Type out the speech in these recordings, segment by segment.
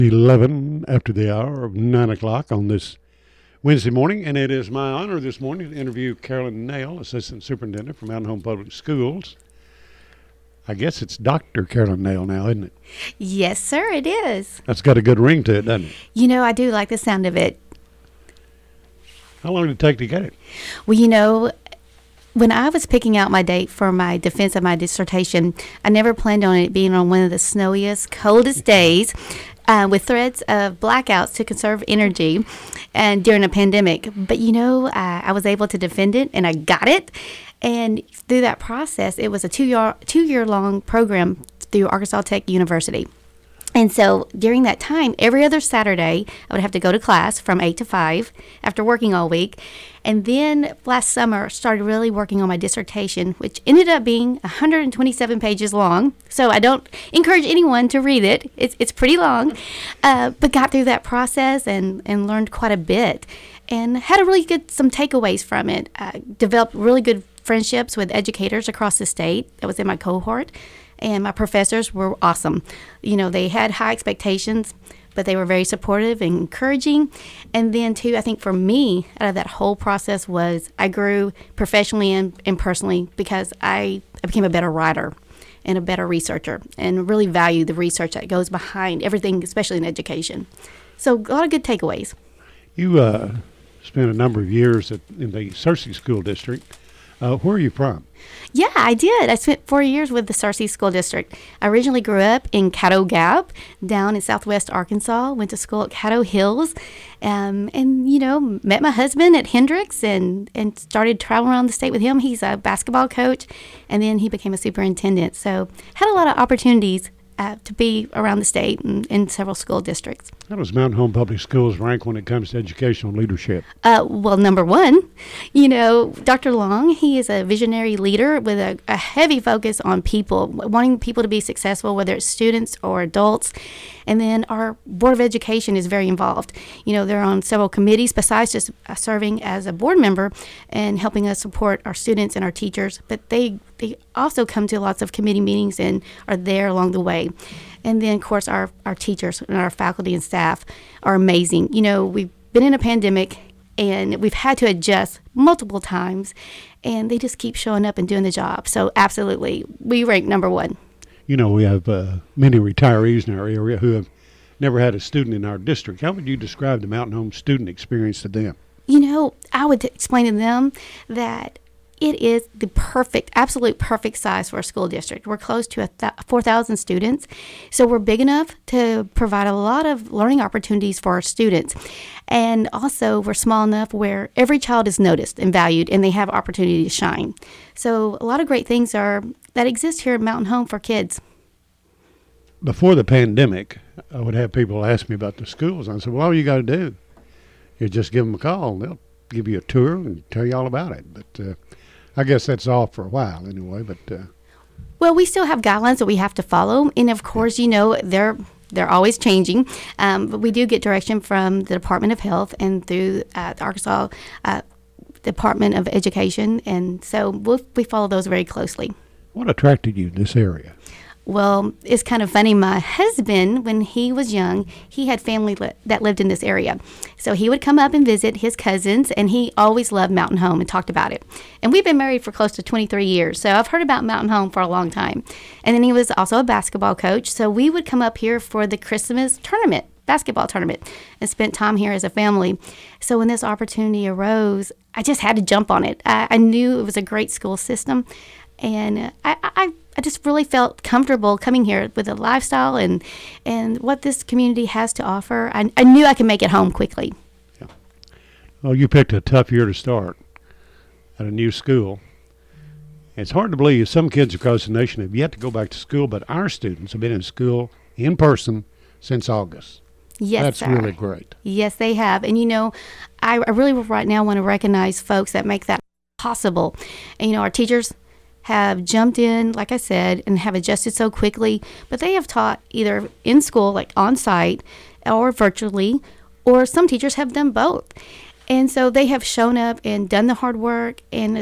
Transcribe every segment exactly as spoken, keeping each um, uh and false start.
eleven after the hour of nine o'clock on this Wednesday morning, and it is my honor this morning to interview Carolyn Nail, Assistant Superintendent for Mountain Home Public Schools. I guess it's Doctor Carolyn Nail now, isn't it? Yes, sir, it is. That's got a good ring to it, doesn't it? You know, I do like the sound of it. How long did it take to get it? Well, you know, when I was picking out my date for my defense of my dissertation, I never planned on it being on one of the snowiest, coldest days uh, with threats of blackouts to conserve energy and during a pandemic. But, you know, uh, I was able to defend it, and I got it. And through that process, it was a two-year, two-year-long program through Arkansas Tech University. And so during that time, every other Saturday, I would have to go to class from eight to five after working all week. And then last summer, started really working on my dissertation, which ended up being one hundred twenty-seven pages long. So I don't encourage anyone to read it. It's it's pretty long, uh, but got through that process and, and learned quite a bit and had a really good, some takeaways from it. Uh, developed really good friendships with educators across the state that was in my cohort. And my professors were awesome. You know, they had high expectations, but they were very supportive and encouraging. And then, too, I think for me, out of that whole process was I grew professionally and, and personally because I, I became a better writer and a better researcher and really value the research that goes behind everything, especially in education. So a lot of good takeaways. You uh, spent a number of years at, in the Searcy School District. Uh, where are you from? Yeah, I did. I spent four years with the Searcy School District. I originally grew up in Caddo Gap down in southwest Arkansas, went to school at Caddo Hills, um, and, you know, met my husband at Hendricks and, and started traveling around the state with him. He's a basketball coach, and then he became a superintendent. So had a lot of opportunities uh, to be around the state and in several school districts. How does Mountain Home Public Schools rank when it comes to educational leadership? Uh, well, number one, you know, Doctor Long, he is a visionary leader with a, a heavy focus on people, wanting people to be successful, whether it's students or adults. And then our Board of Education is very involved. You know, they're on several committees besides just uh, serving as a board member and helping us support our students and our teachers. But they, they also come to lots of committee meetings and are there along the way. And then, of course, our, our teachers and our faculty and staff are amazing. You know, we've been in a pandemic, and we've had to adjust multiple times, and they just keep showing up and doing the job. So, absolutely, we rank number one. You know, we have uh, many retirees in our area who have never had a student in our district. How would you describe the Mountain Home student experience to them? You know, I would explain to them that it is the perfect, absolute perfect size for a school district. We're close to a th- four thousand students, so we're big enough to provide a lot of learning opportunities for our students. And also, we're small enough where every child is noticed and valued, and they have opportunity to shine. So a lot of great things are that exist here at Mountain Home for kids. Before the pandemic, I would have people ask me about the schools. I said, well, all you got to do is just give them a call, and they'll give you a tour and tell you all about it. But uh, I guess that's off for a while anyway, but... Uh, well, we still have guidelines that we have to follow, and of course, you know, they're they're always changing, um, but we do get direction from the Department of Health and through uh, the Arkansas uh, Department of Education, and so we'll, we follow those very closely. What attracted you to this area? Well, it's kind of funny. My husband, when he was young, he had family li- that lived in this area. So he would come up and visit his cousins, and he always loved Mountain Home and talked about it. And we've been married for close to twenty-three years, so I've heard about Mountain Home for a long time. And then he was also a basketball coach, so we would come up here for the Christmas tournament, basketball tournament, and spent time here as a family. So when this opportunity arose, I just had to jump on it. I, I knew it was a great school system, and I, I I just really felt comfortable coming here with the lifestyle and and what this community has to offer. I, I knew I could make it home quickly. Yeah. Well, you picked a tough year to start at a new school. It's hard to believe some kids across the nation have yet to go back to school, but our students have been in school in person since August. Yes, That's sir. really great. Yes, they have. And, you know, I, I really right now want to recognize folks that make that possible. And, you know, our teachers have jumped in, like I said, and have adjusted so quickly, but they have taught either in school, like on site, or virtually, or some teachers have done both. And so they have shown up and done the hard work, and it's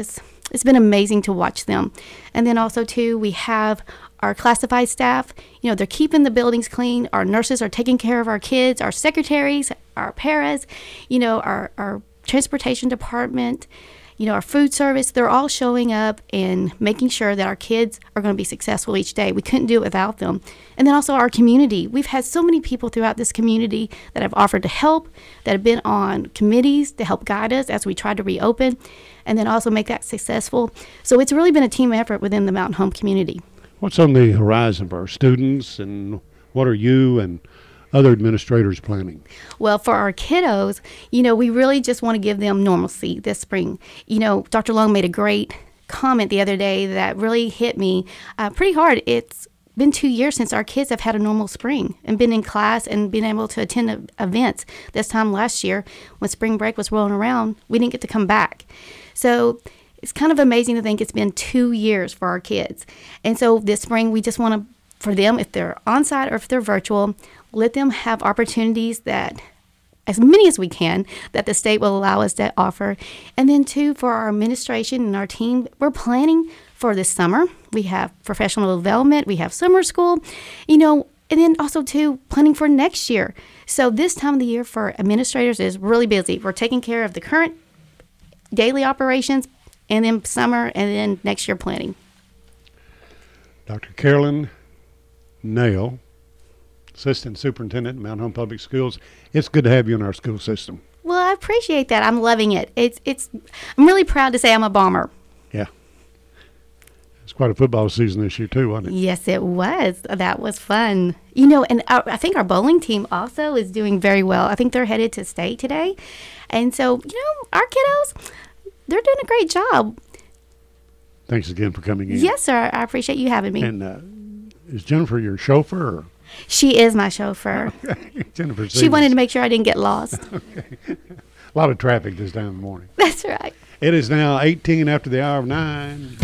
it's been amazing to watch them. And then also, too, we have our classified staff. You know, they're keeping the buildings clean. Our nurses are taking care of our kids, our secretaries, our paras, you know, our, our transportation department, you know, our food service. They're all showing up and making sure that our kids are going to be successful each day. We couldn't do it without them. And then also our community. We've had so many people throughout this community that have offered to help, that have been on committees to help guide us as we try to reopen, and then also make that successful. So it's really been a team effort within the Mountain Home community. What's on the horizon for our students, and what are you and other administrators planning? Well, for our kiddos, you know, we really just want to give them normalcy this spring. You know, Doctor Long made a great comment the other day that really hit me uh, pretty hard. It's been two years since our kids have had a normal spring and been in class and been able to attend a- events. This time last year, when spring break was rolling around, we didn't get to come back. So it's kind of amazing to think it's been two years for our kids. And so this spring, we just want to, for them, if they're on site or if they're virtual, let them have opportunities that, as many as we can, that the state will allow us to offer. And then, too, for our administration and our team, we're planning for this summer. We have professional development. We have summer school, you know, and then also, too, planning for next year. So this time of the year for administrators is really busy. We're taking care of the current daily operations, and then summer, and then next year planning. Doctor Carolyn Nail, Assistant Superintendent at Mountain Home Public Schools. It's good to have you in our school system. Well, I appreciate that. I'm loving it. It's it's. I'm really proud to say I'm a Bomber. Yeah. It's quite a football season this year, too, wasn't it? Yes, it was. That was fun. You know, and our, I think our bowling team also is doing very well. I think they're headed to state today. And so, you know, our kiddos, they're doing a great job. Thanks again for coming in. Yes, sir. I appreciate you having me. And uh, is Jennifer your chauffeur? Or? She is my chauffeur. Okay. Jennifer. She wanted to make sure I didn't get lost. Okay. A lot of traffic this time of the morning. That's right. It is now eighteen after the hour of nine.